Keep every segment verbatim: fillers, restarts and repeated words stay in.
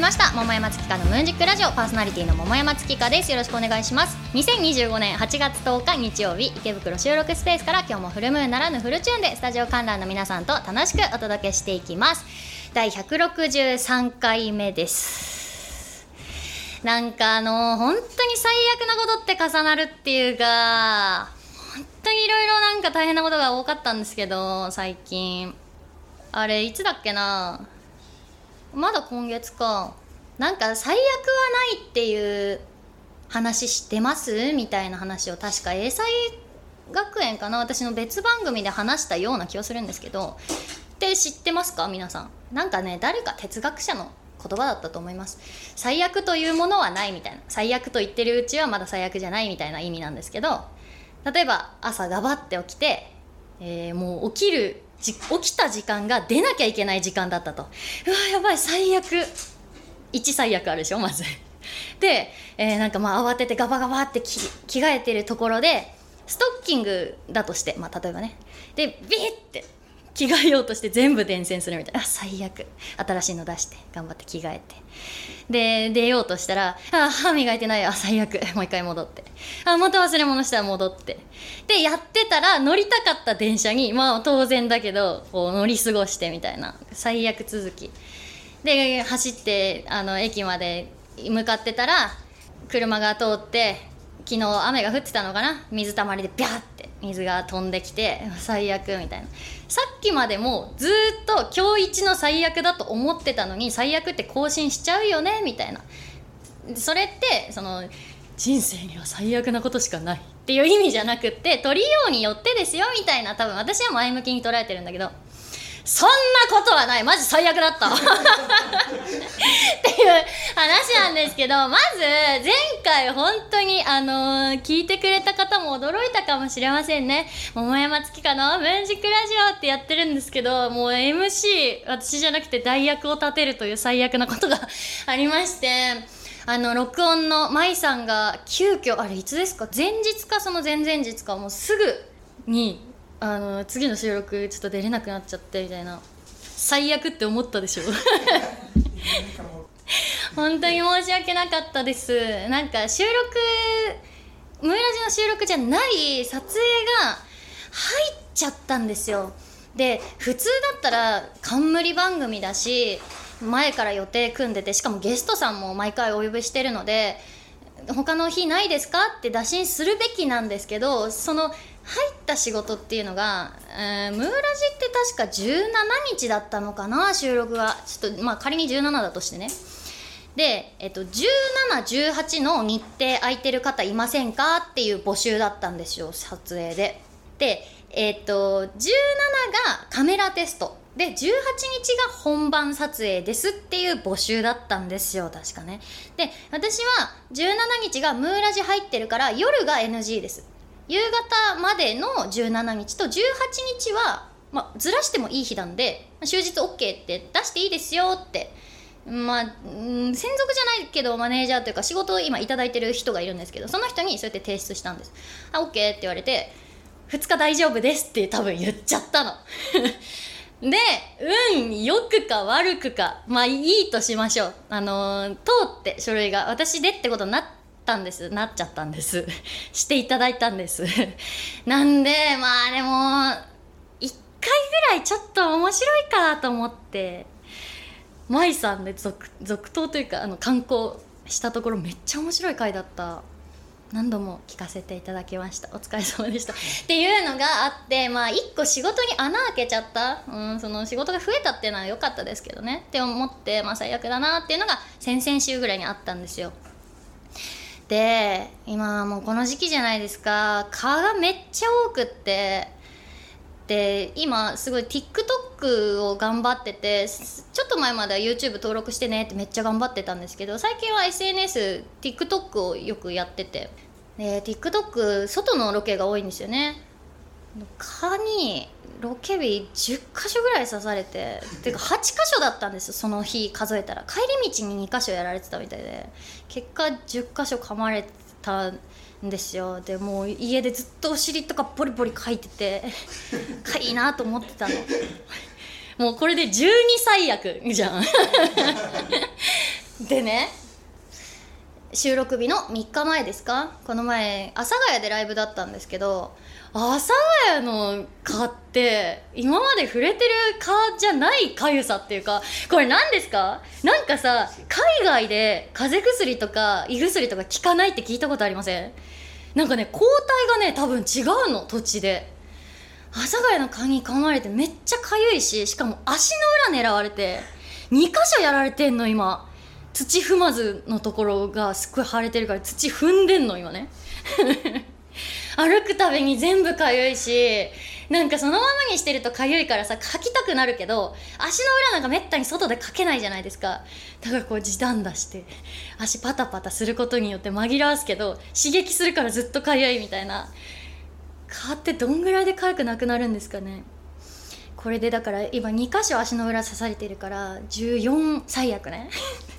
ました。桃山月花のムーンジックラジオ、パーソナリティの桃山月花です。よろしくお願いします。にせんにじゅうごねんはちがつとおか日曜日、池袋収録スペースから今日もフルムーンならぬフルチューンでスタジオ観覧の皆さんと楽しくお届けしていきます。だいひゃくろくじゅうさんかいめです。なんかあの本当に最悪なことって重なるっていうか、本当にいろいろなんか大変なことが多かったんですけど、最近あれいつだっけな、まだ今月か。なんか最悪はないっていう話知ってますみたいな話を確か英才学園かな、私の別番組で話したような気がするんですけど、って知ってますか皆さん。なんかね、誰か哲学者の言葉だったと思います。最悪というものはないみたいな、最悪と言ってるうちはまだ最悪じゃないみたいな意味なんですけど、例えば朝ガバって起きて、えー、もう起きる起きた時間が出なきゃいけない時間だったと。うわやばい最悪、一最悪あるでしょまずで、えー、なんかまあ慌ててガバガバって着替えてるところで、ストッキングだとして、まあ、例えばね、でビーって着替えようとして全部伝染するみたいな、あ最悪、新しいの出して頑張って着替えて、で出ようとしたら、あ歯磨いてない、あ最悪、もう一回戻って、あまた忘れ物したら戻って、でやってたら乗りたかった電車に、まあ当然だけどこう乗り過ごしてみたいな最悪続きで、走ってあの駅まで向かってたら車が通って、昨日雨が降ってたのかな、水たまりでビャーって水が飛んできて最悪みたいな。さっきまでもずっと今日一の最悪だと思ってたのに、最悪って更新しちゃうよねみたいな。それってその人生には最悪なことしかないっていう意味じゃなくって、取りようによってですよみたいな、多分私は前向きに捉えてるんだけど、そんなことはない、マジ最悪だったっていう話なんですけど、まず前回本当にあのー、聞いてくれた方も驚いたかもしれませんね。桃山月花のムーンジックラジオってやってるんですけど、もう エムシー 私じゃなくて代役を立てるという最悪なことがありまして、あの録音の舞さんが急遽、あれいつですか、前日かその前々日か、もうすぐにあの次の収録ちょっと出れなくなっちゃってみたいな、最悪って思ったでしょ本当に申し訳なかったです。なんか収録、ムーラジの収録じゃない撮影が入っちゃったんですよ。で普通だったら冠番組だし、前から予定組んでて、しかもゲストさんも毎回お呼びしてるので、他の日ないですかって打診するべきなんですけど、その入った仕事っていうのが、えー、ムーラジって確かじゅうしちにちだったのかな、収録が。ちょっとまあ仮にじゅうななだとしてね。で、えっと、じゅうなな、じゅうはちの日程空いてる方いませんかっていう募集だったんですよ、撮影で。で、えっと、じゅうなながカメラテストで、じゅうはちにちが本番撮影ですっていう募集だったんですよ、確かね。で私はじゅうしちにちがムーラジ入ってるから夜が エヌジー です。夕方までのじゅうしちにちとじゅうはちにちは、まあ、ずらしてもいい日なんで、終日 OK って出していいですよって、まあ、専属じゃないけどマネージャーというか仕事を今いただいてる人がいるんですけど、その人にそうやって提出したんです。あ OK って言われて、ふつか大丈夫ですって多分言っちゃったので運良くか悪くか、まあいいとしましょう。あのー、通って書類が私でってことになったんですなっちゃったんですしていただいたんですなんでまあでもいっかいぐらいちょっと面白いかと思って、舞さんで 続, 続投というかあの観光したところめっちゃ面白い回だった。何度も聞かせていただきました。お疲れ様でしたっていうのがあって、まあ一個仕事に穴開けちゃった、うん、その仕事が増えたっていうのは良かったですけどねって思って、まあ最悪だなっていうのが先々週ぐらいにあったんですよ。で今もうこの時期じゃないですか、蚊がめっちゃ多くって、で今すごい TikTok を頑張ってて、ちょっと前までは YouTube 登録してねってめっちゃ頑張ってたんですけど、最近は エスエヌエス、TikTok をよくやってて、で TikTok 外のロケが多いんですよね。蚊にロケ日じゅっかしょぐらい刺されて、てかはちかしょだったんですよ、その日数えたら。帰り道ににかしょやられてたみたいで、結果じゅっかしょ噛まれたんですよ。でもう家でずっとお尻とかボリボリかいててかいいなと思ってたのもうこれでじゅうにさい悪じゃんっでね、収録日のみっかまえですか、この前阿佐ヶ谷でライブだったんですけど、阿佐ヶ谷の蚊って今まで触れてる蚊じゃないかゆさっていうか、これ何ですか？なんかさ、海外で風邪薬とか胃薬とか効かないって聞いたことありません？なんかね、抗体がね多分違うの、土地で。阿佐ヶ谷の蚊に噛まれてめっちゃかゆいし、しかも足の裏狙われてにかしょやられてんの今。土踏まずのところがすっごい腫れてるから土踏んでんの今ね歩くたびに全部かゆいし、なんかそのままにしてるとかゆいからさ、かきたくなるけど足の裏なんかめったに外でかけないじゃないですか。だからこう時短出して足パタパタすることによって紛らわすけど、刺激するからずっとかゆいみたいな。蚊ってどんぐらいでかゆくなくなるんですかね。これでだから今にかしょ足の裏刺されてるからじゅうよん、最悪ね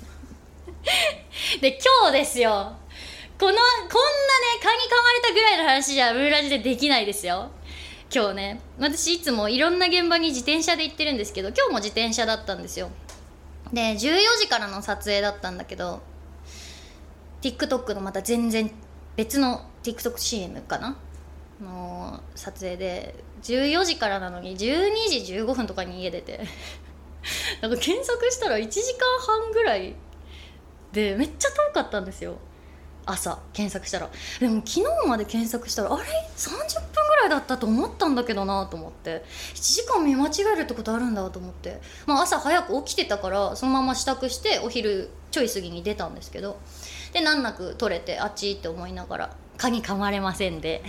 で今日ですよ、このこんなね蚊に噛まれたぐらいの話じゃムーラジでできないですよ。今日ね、私いつもいろんな現場に自転車で行ってるんですけど、今日も自転車だったんですよ。でじゅうよじからの撮影だったんだけど、 TikTok のまた全然別の TikTok シーエム かなの撮影で、じゅうよじからなのにじゅうにじじゅうごふんとかに家出てなんか検索したらいちじかんはんぐらいでめっちゃ遠かったんですよ。朝検索したら。でも昨日まで検索したらあれさんじゅっぷんぐらいだったと思ったんだけどなと思って、いちじかん見間違えるってことあるんだと思って、まあ朝早く起きてたからそのまま支度してお昼ちょい過ぎに出たんですけど、で難なく取れてあっちって思いながら蚊に噛まれませんで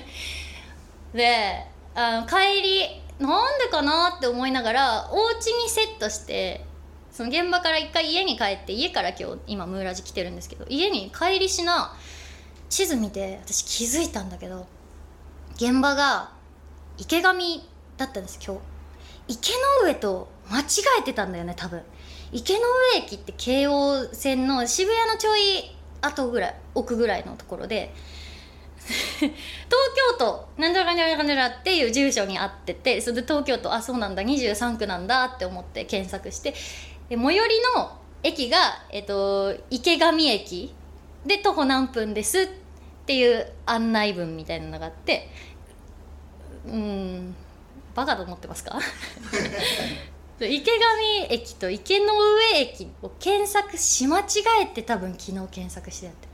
であの帰りなんでかなって思いながらお家にセットして、その現場から一回家に帰って、家から今日今ムーラジ来てるんですけど、家に帰りしな地図見て私気づいたんだけど、現場が池上だったんです今日。池の上と間違えてたんだよね多分。池の上駅って京王線の渋谷のちょい後ぐらい奥ぐらいのところで東京都なんじゃらなんじゃらなんじゃらっていう住所にあってて、それで東京都、あそうなんだにじゅうさんくなんだって思って検索して、で最寄りの駅が、えっと、池上駅で徒歩何分ですっていう案内文みたいなのがあって、うーんバカと思ってますか池上駅と池の上駅を検索し間違えて多分昨日検索してやって、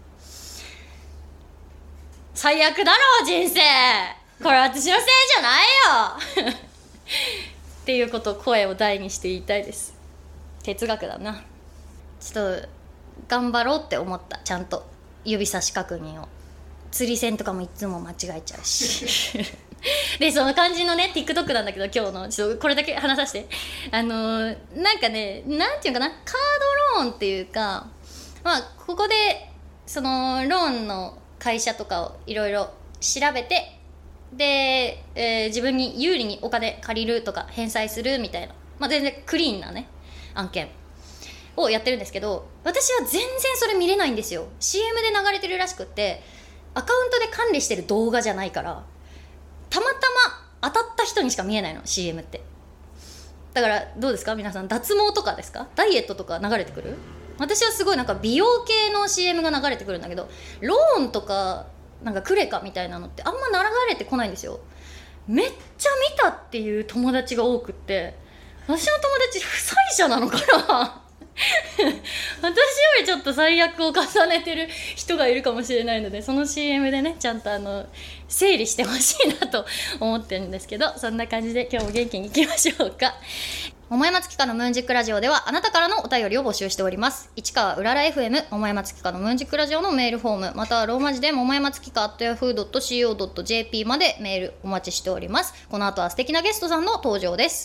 最悪だろ人生、これ私のせいじゃないよっていうことを声を大にして言いたいです。哲学だな。ちょっと頑張ろうって思った。ちゃんと指差し確認を。釣り線とかもいつも間違えちゃうしでその感じのね TikTok なんだけど、今日のちょっとこれだけ話させて、あのー、なんかね、なんていうかな、カードローンっていうか、まあここでそのローンの会社とかをいろいろ調べて、で、えー、自分に有利にお金借りるとか返済するみたいな、まあ全然クリーンなね案件をやってるんですけど、私は全然それ見れないんですよ。 シーエム で流れてるらしくって、アカウントで管理してる動画じゃないから、たまたま当たった人にしか見えないの シーエム って。だからどうですか皆さん、脱毛とかですか、ダイエットとか流れてくる？私はすごいなんか美容系の シーエム が流れてくるんだけど、ローンとかなんかクレカみたいなのってあんま流れてこないんですよ。めっちゃ見たっていう友達が多くって、私の友達不災者なのかな私よりちょっと最悪を重ねてる人がいるかもしれないので、その シーエム でねちゃんとあの整理してほしいなと思ってるんですけど、そんな感じで今日も元気にいきましょうか。桃山月花のムーンジックラジオではあなたからのお便りを募集しております。市川うらら エフエム 桃山月花のムーンジックラジオのメールフォーム、またはローマ字で桃山月花 アットヤフードットシーオードットジェーピー までメールお待ちしております。この後は素敵なゲストさんの登場です。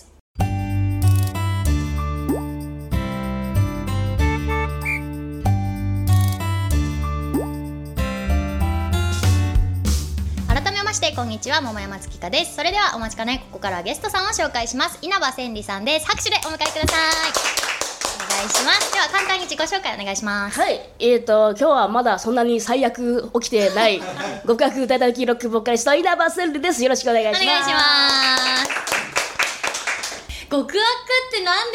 こんにちは、桃山月花です。それではお待ちかね、ここからはゲストさんを紹介します。稲葉千里さんです。拍手でお迎えください。お願いします。では簡単に自己紹介お願いします。 はい、えーと今日はまだそんなに最悪起きてない極悪歌いたきロックボーカリスト稲葉千里です。よろしくお願いします。 お願いします。極悪ってなんでつけ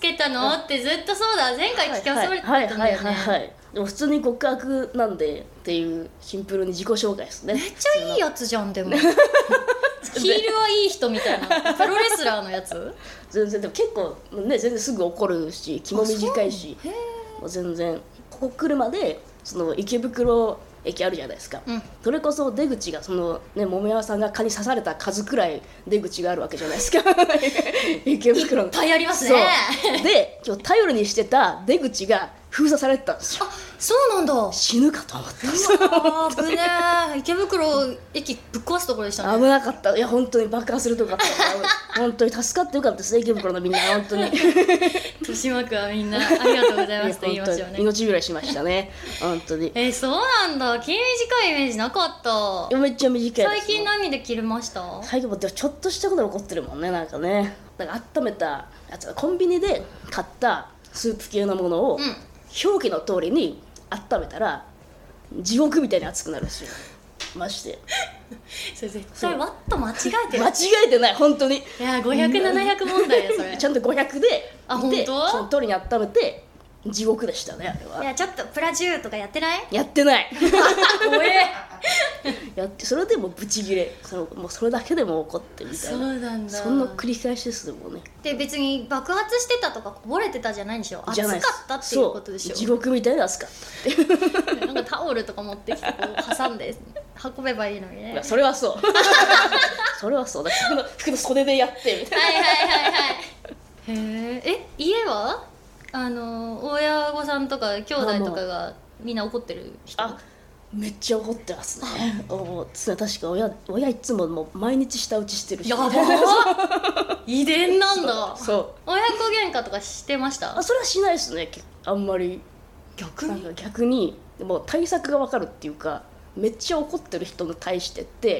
けたのってずっとそうだ前回聞かされてたんだよね。 はいはいはいはい。でも普通に極悪なんでっていうシンプルに自己紹介ですね。 めっちゃいいやつじゃんでもヒールはいい人みたいなプロレスラーのやつ全然でも結構ね全然すぐ怒るし気も短いしもう全然ここ来るまでその池袋駅あるじゃないですか、うん、それこそ出口がそのね桃山さんが蚊に刺された数くらい出口があるわけじゃないですか池袋のいっぱいありますね。 で今日頼りにしてた出口が封鎖されてたんですよ。 あ、そうなんだ。 死ぬかと思ったんですよ。あぶねー。池袋駅ぶっ壊すところでしたね。 危なかった。いや本当に爆破するとこだった本当に助かってよかったですね池袋のみんな本当に豊島区はみんなありがとうございますと言いましょうね。 命拾いしましたね本当に。 えー、そうなんだ。毛短いイメージなかった。 いやめっちゃ短いです。 最近何で切れました？ 最近もでもちょっとしたことが起こってるもんねなんかね。なんか温めたやつコンビニで買ったスープ系のものを、うん、表記の通りに温めたら地獄みたいに熱くなるんですよましてそれ絶対ワット間違えてる。 間違えてない本当に。いやごひゃく、ななひゃく問題よそれちゃんとごひゃくであ本当その通りに温めて地獄でしたねあれは。 いやちょっとプラじゅうとかやってない？ やってない怖えやってそれでもブチギレそのもうそれだけでも怒ってみたいな。 そうなんだ。 そんな繰り返しですもんね。 で別に爆発してたとかこぼれてたじゃないんでしょ。熱かったっていうことでしょ。 地獄みたいな熱かったってなんかタオルとか持ってきてこう挟んで運べばいいのにね。 いやそれはそうそれはそうだ服の服の袖でやってみたいな。 はいはいはいはいへええ家はあの親御さんとか兄弟とかがみんな怒ってる人？ あめっちゃ怒ってますねお確か親親いつももう毎日舌打ちしてるし。 やば遺伝なんだ。 そうそう親子喧嘩とかしてました？ あそれはしないですねあんまり。 逆に逆にもう対策が分かるっていうかめっちゃ怒ってる人に対してって、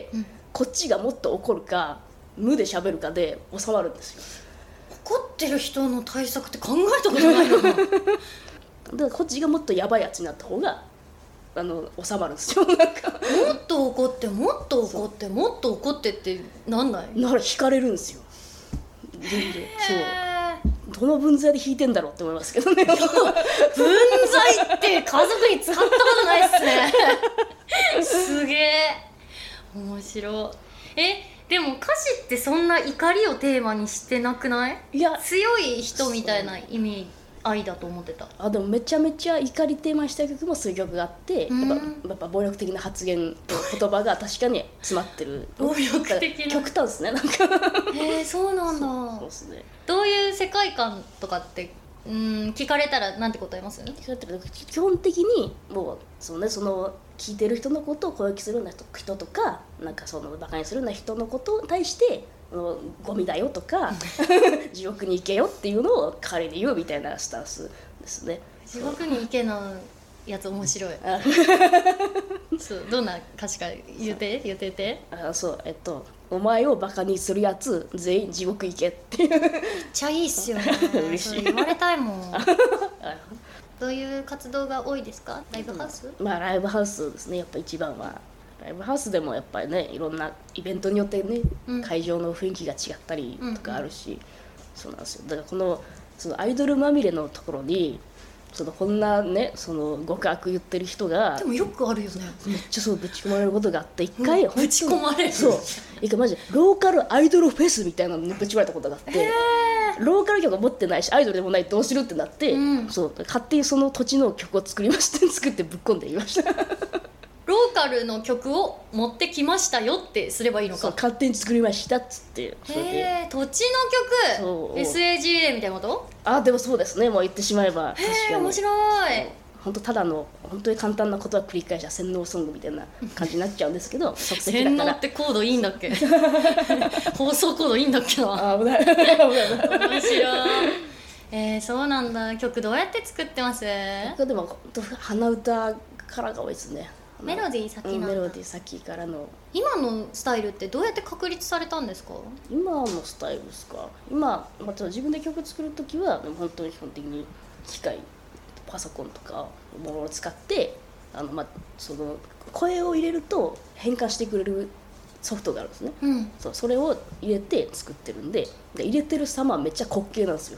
うん、こっちがもっと怒るか無で喋るかで収まるんですよ。 怒ってる人の対策って考えたことないのだからこっちがもっとヤバいやつになった方があの収まるんですよなんかもっと怒ってもっと怒ってもっと怒ってってなんない？ だから引かれるんですよ全然。そうどの分際で引いてんだろうって思いますけどね分際って家族に使ったことないっすねすげえ面白い。えでも歌詞ってそんな怒りをテーマにしてなくない？ いや強い人みたいな意味愛だと思ってた。 あでもめちゃめちゃ怒りテーマにした曲もそういう曲があってやっぱ、やっぱ暴力的な発言と言葉が確かに詰まってる暴力的な極端ですねなんかへえそうなんだ。 そうですね。 どういう世界観とかってうん聞かれたらなんて答えます？ 基本的にもうそのねその聞いてる人のことを攻撃するような人とかなんかそのバカにするような人のことに対してゴミだよとか地獄に行けよっていうのを彼に言うみたいなスタンスですね。 地獄に行けのやつ面白いそうどんな歌詞か言うて言うてて。 あそうえっとお前をバカにするやつ全員地獄行けっていうめっちゃいいっすよね嬉しい。言われたいもんどういう活動が多いですか？ライブハウス？ まあライブハウスですねやっぱ一番は。ライブハウスでもやっぱりねいろんなイベントによってね、うん、会場の雰囲気が違ったりとかあるし、うんうん、そうなんですよ。だからこのそのアイドルまみれのところにそのこんなねその極悪言ってる人がでもよくあるよね。 めっちゃそうぶち込まれることがあって一回、うん、 ぶち込まれるそう一回マジでローカルアイドルフェスみたいなのにぶち込まれたことがあってローカル曲持ってないしアイドルでもないどうするってなって、うん、そう勝手にその土地の曲を作りまして作ってぶっ込んで言いましたローカルの曲を持ってきましたよってすればいいのか。 そう勝手に作りましたっつってそれでへー土地の曲 エスエージーエー みたいなこと？ あでもそうですねもう言ってしまえば確かに面白い。 本当ただの本当に簡単なことは繰り返した洗脳ソングみたいな感じになっちゃうんですけど即席だから。 洗脳ってコードいいんだっけ放送コードいいんだっけな。 あ危ない危ない面白いえー、そうなんだ。曲どうやって作ってます？ でも本当鼻歌からが多いですね。 メロディー先なんだ、 うん、メロディー先からの。 今のスタイルってどうやって確立されたんですか？ 今のスタイルですか。今、まあ、自分で曲作るときはでも本当に基本的に機械パソコンとかものを使ってあの、まあ、その声を入れると変換してくれるソフトがあるんですね、うん、そうそれを入れて作ってるんで、で入れてる様はめっちゃ滑稽なんですよ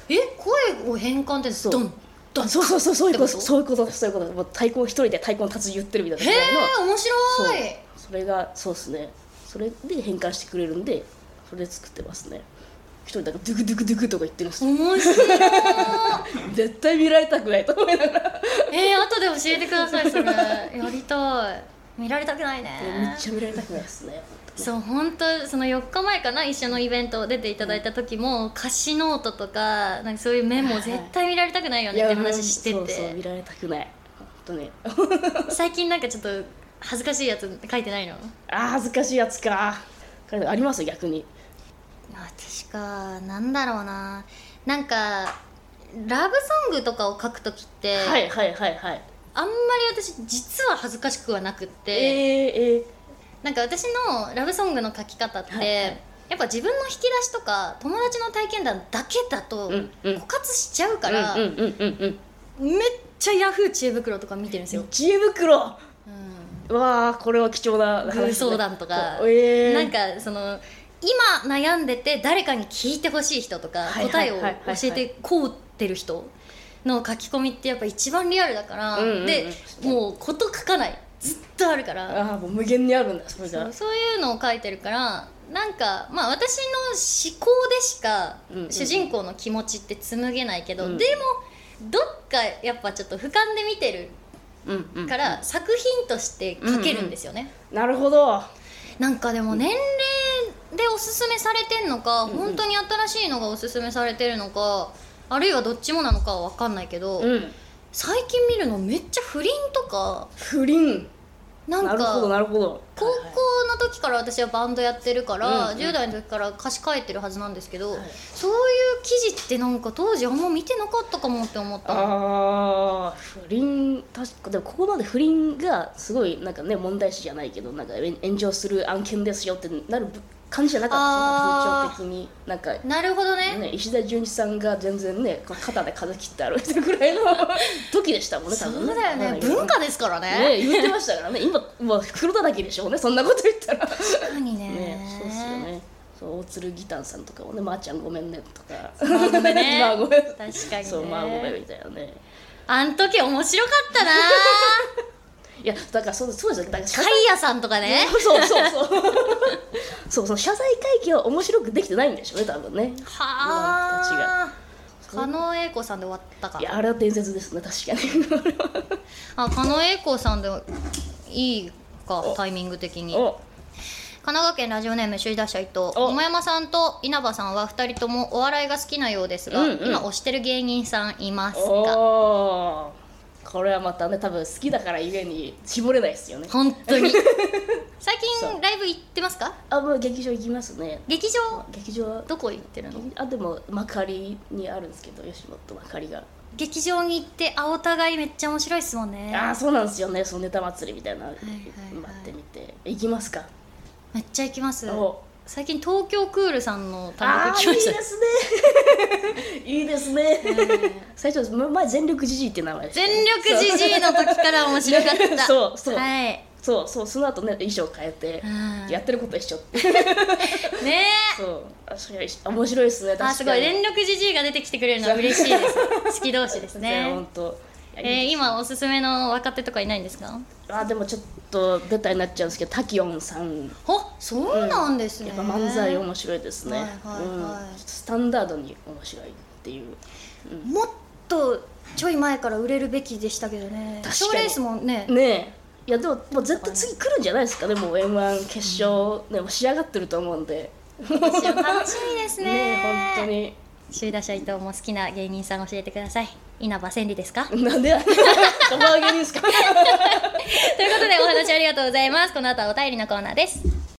え声を変換ってドンドンそうそうそう、そういうことってことそういうことです、そういうことです。もう太鼓一人で太鼓の達人言ってるみたいなへぐらいのえ面白い。 そうそれがそうですね、それで変換してくれるんで、それで作ってますね。一人だからドゥクドゥクドゥクとか言ってるんですよ。 面白い絶対見られたくないと思いながらえー、後で教えてくださいそれやりたい。見られたくないね。 めっちゃ見られたくないですね。 そう本当そのよっかまえかな、一緒のイベント出ていただいた時も、うん、歌詞ノートとかなんかそういうメモ絶対見られたくないよねって話してて、 そうそう見られたくない本当ね最近なんかちょっと恥ずかしいやつ書いてないの？ あー恥ずかしいやつかあります逆に。 あ確かなんだろうな、なんかラブソングとかを書くときって、 はいはいはいはい、 あんまり私実は恥ずかしくはなくって、 えー、えー、 なんか私のラブソングの書き方って、はいはい、やっぱ自分の引き出しとか友達の体験談だけだと枯渇しちゃうから、めっちゃヤフー知恵袋とか見てるんですよ。 知恵袋、 うん、 わあこれは貴重な話、ね、相談とか、 えー、 なんかその今悩んでて誰かに聞いてほしい人とか答えを教えてこうってる人の書き込みってやっぱ一番リアルだから、うんうんうん、でもうこと書かないずっとあるから、 あもう無限にあるんだそれが。 そう、そういうのを書いてるからなんかまあ私の思考でしか主人公の気持ちって紡げないけど、うんうん、でもどっかやっぱちょっと俯瞰で見てるから、うんうんうん、作品として書けるんですよね、 うんうん、なるほど。 なんかでも年齢でおすすめされてんのか、うんうん、本当に新しいのがおすすめされてるのか、あるいはどっちもなのかは分かんないけど、うん、最近見るのめっちゃ不倫とか不倫なんかなるほどなるほど。 高校の時から私はバンドやってるから、はいはい、じゅう代の時から歌詞書いてるはずなんですけど、はい、そういう記事ってなんか当時あんま見てなかったかもって思ったの。 ああ不倫確かでもここまで不倫がすごいなんかね問題視じゃないけどなんか炎上する案件ですよってなる感じじゃなかったですね、風潮的に。なんかなるほど ね, ね石田純一さんが全然ね肩で風切って歩いてるぐらいの時でしたもんね多分ね。 そうだよね、文化ですからねね言ってましたからね。今もう黒だらけでしょうねそんなこと言ったら。 確かに ね, ねそうっすよね。そう大鶴ギタンさんとかもねまー、あ、ちゃんごめんねとかまあごめんねまあごめん確かにねそうまあごめんみたいなね。 あん時面白かったないやだからそうそうですよ。だからカイヤさんとかねそうそうそうそうそう謝罪会見は面白くできてないんでしょうね多分ね。 はあたちが狩野英孝さんで終わったか。 いやあれは伝説ですね確かにあ狩野英孝さんでいいかタイミング的に。神奈川県ラジオネーム首位打者伊藤。桃山さんと稲葉さんはふたりともお笑いが好きなようですが、うんうん、今推してる芸人さんいますか？ おこれはまたね多分好きだからゆえに絞れないですよね本当に最近ライブ行ってますか？ あもう劇場行きますね。 劇場劇場どこ行ってるの？ あでも幕張にあるんですけど吉本幕張が。 劇場に行ってあお互いめっちゃ面白いっすもんね。 あそうなんですよね。そのネタ祭りみたいな、はいはいはい、待ってみて行きますか？ めっちゃ行きます。最近東京クールさんの単独来ました。 いいですねいいですね最初前全力じじいって名前でした、ね、 全力じじいの時から面白かった、ね、 そうそう、 はい、 そうそうその後ね衣装変えてやってること一緒ってねえそうあそれ面白いですね。確かにあすごい全力じじいが出てきてくれるのは嬉しいです好き同士ですね本当。 えー、今おすすめの若手とかいないんですか？ あでもちょっとベタになっちゃうんですけどタキヨンさん。 あそうなんですね、 うん、やっぱ漫才面白いですね、 はいはいはい、 うん、スタンダードに面白いっていう、 うん、もっとちょい前から売れるべきでしたけどね。賞レースもねねえいやでももう絶対次来るんじゃないですか。でも エムワン 決勝、ね、もう仕上がってると思うんで楽しみですねねえ本当に。 首位打者伊藤も好きな芸人さん教えてください。稲葉千里ですか？ なんでやどこが芸人ですかということでお話ありがとうございます。この後はお便りのコーナーです。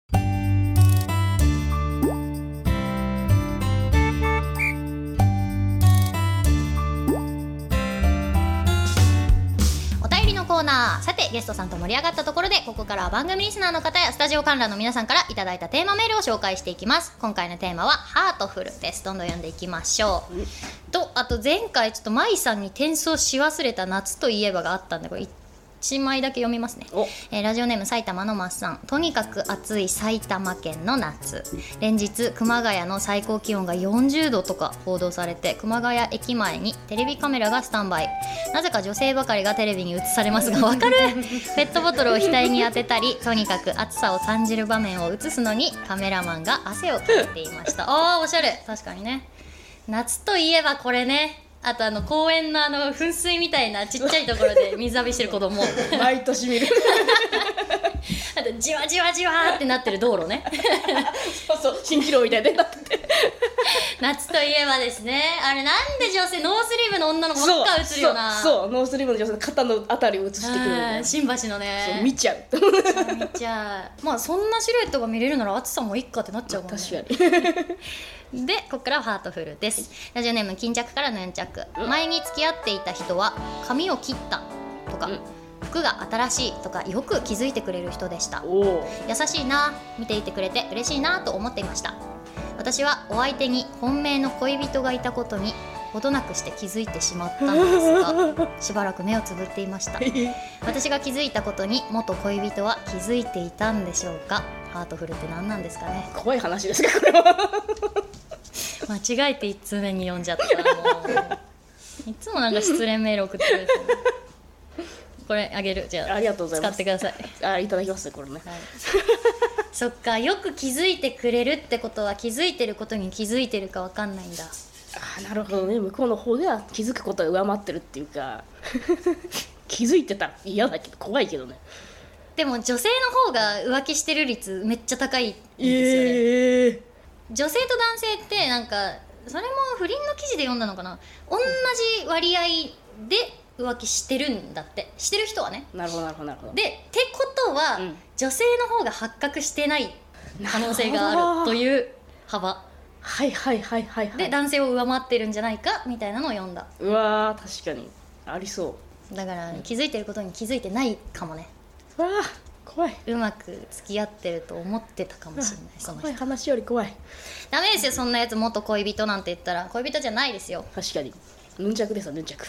コーナー。さてゲストさんと盛り上がったところでここからは番組リスナーの方やスタジオ観覧の皆さんからいただいたテーマメールを紹介していきます。今回のテーマはハートフルです。どんどん読んでいきましょう、うん、とあと前回ちょっと舞さんに転送し忘れた夏といえばがあったんでこれ言っちまいだけ読みますね、えー、ラジオネーム埼玉のマッサン。とにかく暑い埼玉県の夏、連日熊谷の最高気温がよんじゅうどとか報道されて、熊谷駅前にテレビカメラがスタンバイ。なぜか女性ばかりがテレビに映されますが、わかるペットボトルを額に当てたり、とにかく暑さを感じる場面を映すのにカメラマンが汗をかいていましたあーおしゃれ。確かにね、夏といえばこれね。あとあの公園のあの噴水みたいなちっちゃいところで水浴びしてる子供毎年見るあとじわじわじわーってなってる道路ねそうそう、蜃気楼みたいになってて夏といえばですね、あれなんで女性ノースリーブの女の子ばっか映るよな。 そうそうそう、ノースリーブの女性の肩のあたりを映してくるみたいな。 新橋のね、 そう見ちゃう見ちゃう。まあそんなシルエットが見れるなら暑さもいっかってなっちゃうもんね。 確かにでここからはハートフルです。ラジオネーム巾着からヌンチャク。前に付き合っていた人は髪を切ったとか、うん、服が新しいとかよく気づいてくれる人でした。 お優しいな、見ていてくれて嬉しいなと思っていました。私はお相手に本命の恋人がいたことにほどなくして気づいてしまったんですが、しばらく目をつぶっていました。私が気づいたことに元恋人は気づいていたんでしょうか。ハートフルって何なんですかね。 怖い話ですかこれは間違えていち通目に読んじゃったらもういつもなんか失恋メール送ってくるんですよね。これあげる。じゃあ、 ありがとうございます。 使ってください。 あ、いただきますこれね、はい、 そっか、よく気づいてくれるってことは気づいてることに気づいてるか分かんないんだ。 あ、なるほどね。向こうの方が気づくことが上回ってるっていうか気づいてたら嫌だけど怖いけどね。 でも女性の方が浮気してる率めっちゃ高いんですよね、 えー、 女性と男性ってなんかそれも不倫の記事で読んだのかな、同じ割合で浮気してるんだって。してる人はね。 なるほどなるほどなるほど。 でってことは、うん、女性の方が発覚してない可能性があるという幅。 はいはいはいはい、はい、 で男性を上回ってるんじゃないかみたいなのを読んだ。 うわー、確かにありそう。 だから気づいてることに気づいてないかもね。 わあ怖い。 うまく付き合ってると思ってたかもしれない。その人怖い話より怖い。 ダメですよそんなやつ。元恋人なんて言ったら恋人じゃないですよ。 確かにヌンチャクですよヌンチャク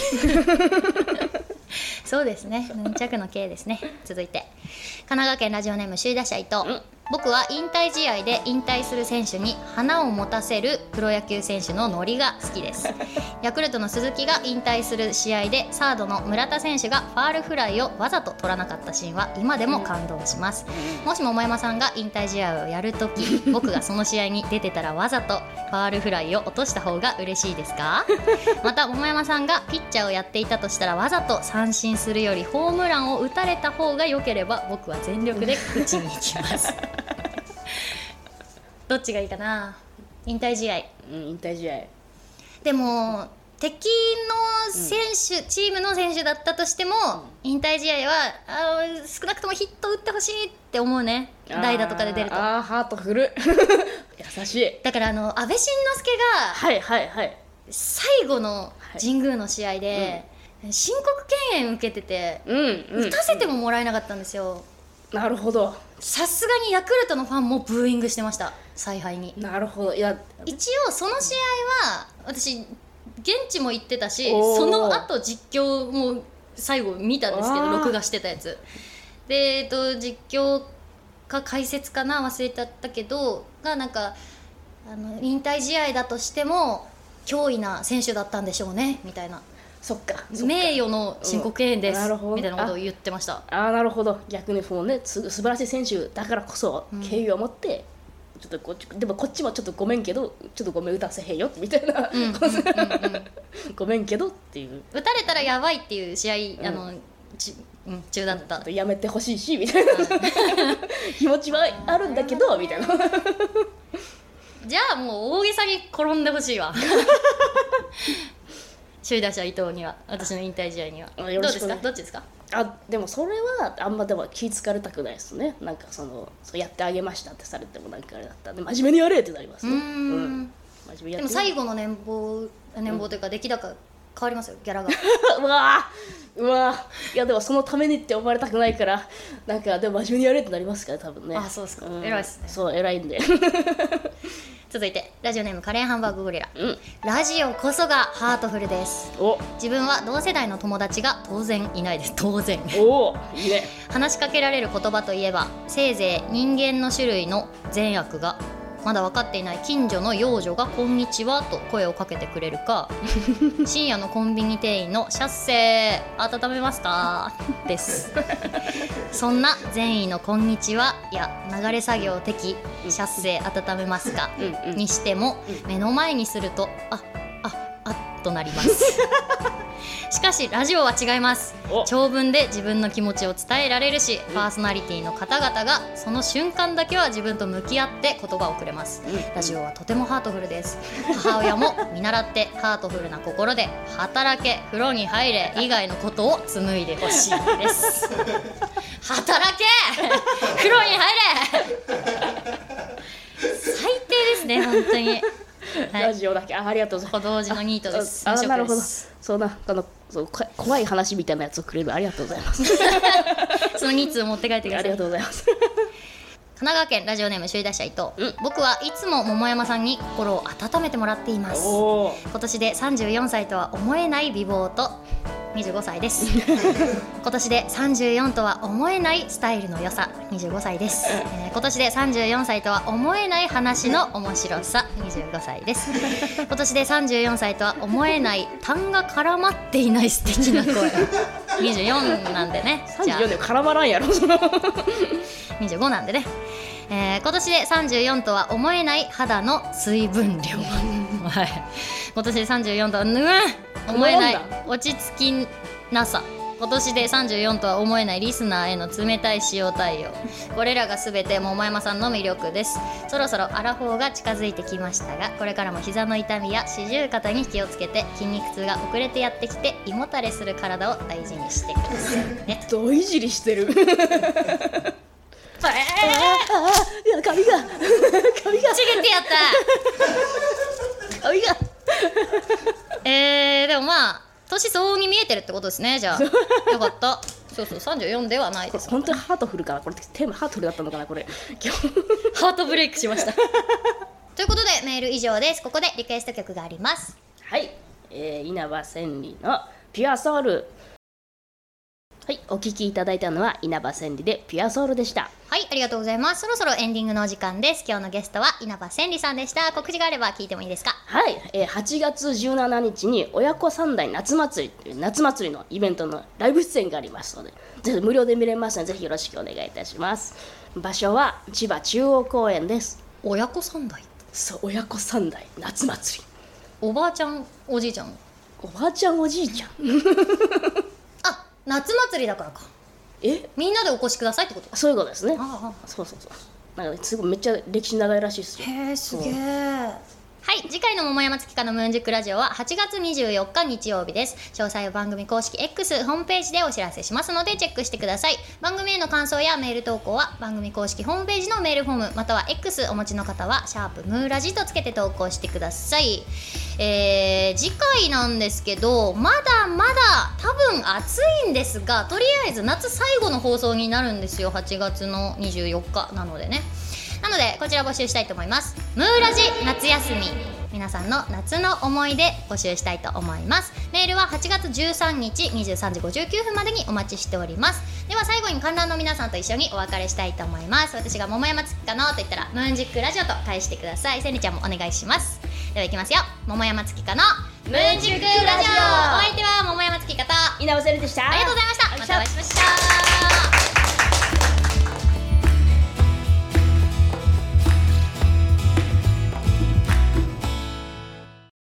そうですね、ヌンチャクの系ですね。続いて神奈川県ラジオネーム首位打者伊藤。僕は引退試合で引退する選手に花を持たせるプロ野球選手のノリが好きです。ヤクルトの鈴木が引退する試合でサードの村田選手がファールフライをわざと取らなかったシーンは今でも感動します。もしも桃山さんが引退試合をやるとき、僕がその試合に出てたらわざとファールフライを落とした方が嬉しいですか？また桃山さんがピッチャーをやっていたとしたらわざと三振するよりホームランを打たれた方が良ければ僕は全力で打ちに行きますどっちがいいかな。引退試合、 うん、引退試合でも敵の選手、うん、チームの選手だったとしても、うん、引退試合はあ少なくともヒット打ってほしいって思うね。代打とかで出ると。 あーハートフル優しい。 だからあの安倍晋之助がはいはいはい最後の神宮の試合で、はいうん、申告敬遠受けてて、うんうん、打たせてももらえなかったんですよ。 なるほど。 さすがにヤクルトのファンもブーイングしてました、采配に。 なるほど。いや一応その試合は私現地も行ってたし、その後実況も最後見たんですけど、録画してたやつで、えっと、実況か解説かな忘れちゃったけどがなんかあの引退試合だとしても脅威な選手だったんでしょうねみたいな。 そっか名誉の申告敬遠です、 うん、 みたいなことを言ってました。 ああなるほど。逆にもうねす素晴らしい選手だからこそ敬意を持って、うん、ちょっとこっちでもこっちもちょっとごめんけどちょっとごめん打たせへんよみたいな、うんうんうんうん、ごめんけどっていう打たれたらやばいっていう試合、うん、あのち、うん、中だった。ちょっとやめてほしいしみたいな気持ちはあるんだけどみたいなじゃあもう大げさに転んでほしいわ首位打者伊藤には、私の引退試合には。どうですか？どっちですか？ あでもそれはあんまでも気つかれたくないですね。なんかそのそうやってあげましたってされてもなんかあれだったんで真面目にやれってなりますね。うん、うん、真面目やって。 でも最後の年俸年俸というか出来高変わりますよ、ギャラがうわーうわーいやでもそのためにって思われたくないからなんかでも真面目にやれってなりますから多分ね。 あ、そうですか、うん、偉いっすね。 そう偉いんで続いてラジオネームカレーハンバーグゴリラ、 うん、 ラジオこそがハートフルです。 お自分は同世代の友達が当然いないです。当然おいいね。 話しかけられる言葉といえばせいぜい人間の種類の善悪がまだ分かっていない近所の幼女がこんにちはと声をかけてくれるか深夜のコンビニ店員のシャッセー温めますかですそんな善意のこんにちはや流れ作業的シャッセー温めますかにしても目の前にするとあああっとなりますしかしラジオは違います。長文で自分の気持ちを伝えられるし、パーソナリティの方々がその瞬間だけは自分と向き合って言葉をくれます。ラジオはとてもハートフルです。母親も見習ってハートフルな心で働け、風呂に入れ以外のことを紡いでほしいです働け風呂に入れ最低ですね本当にはい、 ラジオだけ あ, ありがとうございます。 小同時のニートです。 ああなるほど。そうなあのそう怖い話みたいなやつをくれるありがとうございますそのに通持って帰ってください。 ありがとうございます神奈川県ラジオネーム首位打者伊藤、うん、僕はいつも桃山さんに心を温めてもらっています。今年でさんじゅうよんさいとは思えない美貌とにじゅうごさいです今年でさんじゅうよんとは思えないスタイルの良さにじゅうごさいです、えー、今年でさんじゅうよんさいとは思えない話の面白さにじゅうごさいです今年でさんじゅうよんさいとは思えない痰が絡まっていない素敵な声にじゅうよんなんでねさんじゅうよんで絡まらんやろにじゅうごなんでね、えー、今年でさんじゅうよんとは思えない肌の水分量はい今年でさんじゅうよんとはぬー思えない落ち着きなさ。今年でさんじゅうよんとは思えないリスナーへの冷たい塩対応。これらがすべて桃山さんの魅力です。そろそろアラフォーが近づいてきましたが、これからも膝の痛みや四十肩に気をつけて筋肉痛が遅れてやってきて胃もたれする体を大事にしてくださいね。 どいじりしてるえー、ああいや髪が髪がちぎってやった髪がえー、でもまあ年相応に見えてるってことですね。じゃあよかったそうそうさんじゅうよんではないです、 ね、本当にハートフルかなこれテーマハートフルだったのかなこれ今日ハートブレイクしましたということでメール以上です。ここでリクエスト曲があります。 はい、えー、稲葉千里のピュアソウル。はい、お聴きいただいたのは稲葉千里でピュアソウルでした。 はい、ありがとうございます。そろそろエンディングのお時間です。今日のゲストは稲葉千里さんでした。告知があれば聞いてもいいですか？ はい、えー、はちがつじゅうしちにちに親子三代夏祭りという夏祭りのイベントのライブ出演がありますので、ぜひ無料で見れますのでぜひよろしくお願いいたします。場所は千葉中央公園です。 親子三代？ そう、親子三代夏祭り。 おばあちゃんおじいちゃん？ おばあちゃんおじいちゃんあ、夏祭りだからか。 え、 みんなでお越しくださいってこと？ そういうことですね。 ああ、 そうそうそう。なんか、ね、すごいめっちゃ歴史長いらしいですよ。 へえ、すげえ。はい、次回の桃山月花のムーンジックラジオははちがつにじゅうよっか日曜日です。詳細は番組公式 X ホームページでお知らせしますのでチェックしてください。番組への感想やメール投稿は番組公式ホームページのメールフォームまたは X お持ちの方はシャープムーラジとつけて投稿してください。えー、次回なんですけどまだまだ多分暑いんですが、とりあえず夏最後の放送になるんですよ。はちがつのにじゅうよっかなのでね。なのでこちら募集したいと思います。ムーラジ夏休み、皆さんの夏の思い出募集したいと思います。メールははちがつじゅうさんにちにじゅうさんじごじゅうきゅうふんまでにお待ちしております。では最後に観覧の皆さんと一緒にお別れしたいと思います。私が桃山月花のと言ったらムーンジックラジオと返してください。せんりちゃんもお願いします。ではいきますよ。桃山月花のムーンジックラジオ、お相手は桃山月花と稲葉せりでした。 ありがとうございました。またお会いしましょう。